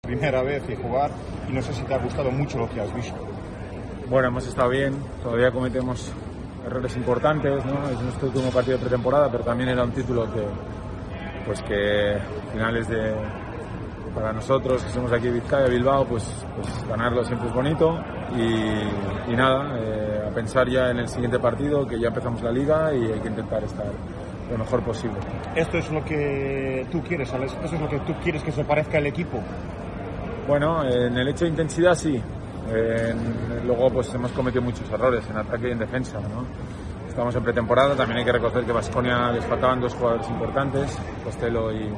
primera vez y jugar, y no sé si te ha gustado mucho lo que has visto. Bueno, hemos estado bien, todavía cometemos errores importantes, ¿no? Es nuestro último partido de pretemporada, pero también era un título que al final es para nosotros que somos de aquí de Vizcaya, Bilbao, pues ganarlo siempre es bonito y nada, a pensar ya en el siguiente partido, que ya empezamos la liga y hay que intentar estar lo mejor posible. ¿Esto es lo que tú quieres, Alex? ¿Esto es lo que tú quieres que se parezca al equipo? Bueno, en el hecho de intensidad sí. Luego pues hemos cometido muchos errores en ataque y en defensa, ¿no? Estamos en pretemporada, también hay que reconocer que Baskonia les faltaban dos jugadores importantes, Costello y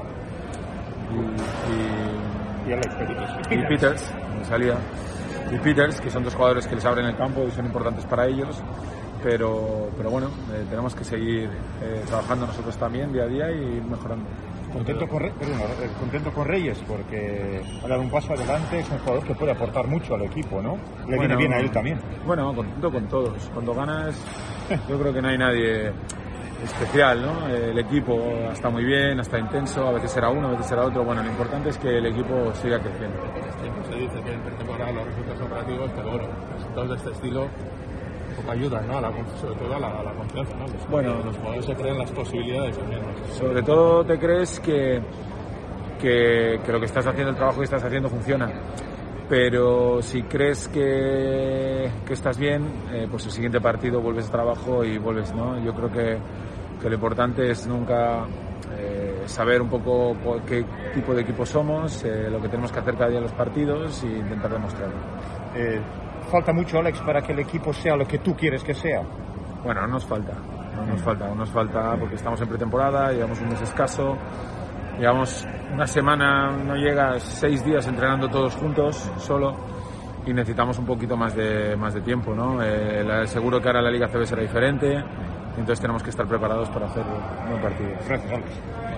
Peters, y Peters, que son dos jugadores que les abren el campo y son importantes para ellos, pero bueno, tenemos que seguir trabajando nosotros también día a día y mejorando. Contento con Reyes, porque ha dado un paso adelante, es un jugador que puede aportar mucho al equipo, ¿no? Le viene bien a él también. Bueno, contento con todos. Cuando ganas, yo creo que no hay nadie especial, ¿no? El equipo está muy bien, está intenso, a veces será uno, a veces será otro. Bueno, lo importante es que el equipo siga creciendo. Siempre se dice que en pretemporada los resultados operativos, pero bueno, resultados de este estilo ayudan, ¿no? Sobre todo a la confianza, ¿no? Los jugadores se creen las posibilidades también, ¿no? Sobre todo te crees que lo que estás haciendo, el trabajo que estás haciendo funciona, pero si crees que estás bien, pues el siguiente partido vuelves a trabajo y vuelves, ¿no? Yo creo que lo importante es nunca saber un poco qué tipo de equipo somos, lo que tenemos que hacer cada día en los partidos e intentar demostrarlo. ¿Falta mucho, Alex, para que el equipo sea lo que tú quieres que sea? Bueno, no nos falta porque estamos en pretemporada, llevamos un mes escaso, llevamos una semana, no llega, 6 días entrenando todos juntos, solo, y necesitamos un poquito más de tiempo, ¿no? Seguro que ahora la Liga CB será diferente, entonces tenemos que estar preparados para hacer un buen partido. Gracias, Alex.